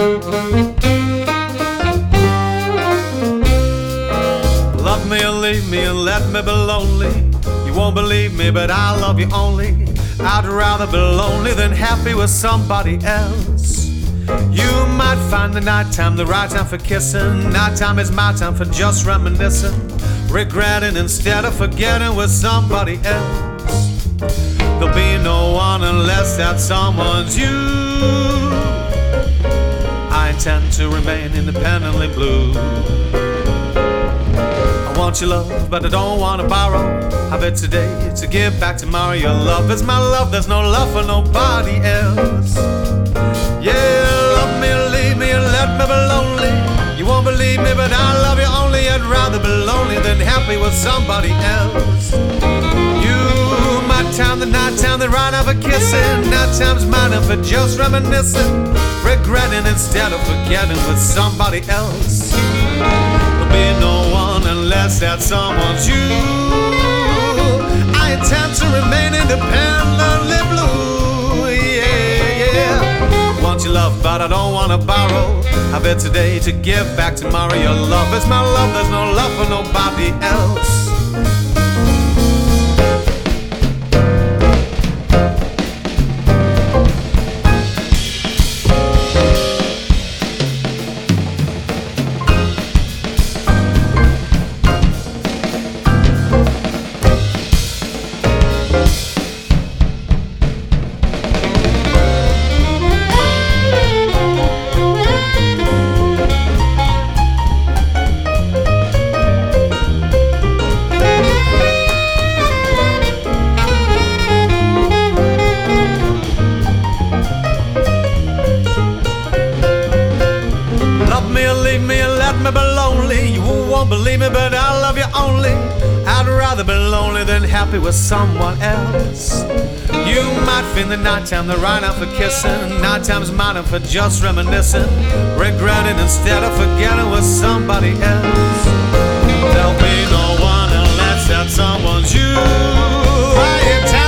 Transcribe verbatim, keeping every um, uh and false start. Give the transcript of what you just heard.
Love me or leave me and let me be lonely. You won't believe me, but I love you only. I'd rather be lonely than happy with somebody else. You might find the nighttime the right time for kissing. Nighttime is my time for just reminiscing, regretting instead of forgetting with somebody else. There'll be no one unless that someone's you. I intend to remain independently blue. I want your love, but I don't want to borrow. Have it today to give back tomorrow. Your love is my love, there's no love for nobody else. Yeah, love me or leave me and let me be lonely. You won't believe me, but I love you only. I'd rather be lonely than happy with somebody else. You might time the night time the right now for kissing. Night time's mine for just reminiscing, regretting instead of forgetting with somebody else. There'll be no one unless that someone's you. I intend to remain independently blue. Yeah, yeah. Want your love, but I don't wanna borrow. Have it today to give back tomorrow. Your love is my love, there's no love for nobody else. Leave me and let me be lonely. You won't believe me, but I love you only. I'd rather be lonely than happy with someone else. You might feel the nighttime the right now for kissing. Nighttime's mine for just reminiscing, regretting instead of forgetting with somebody else. There'll be no one unless that someone's you. I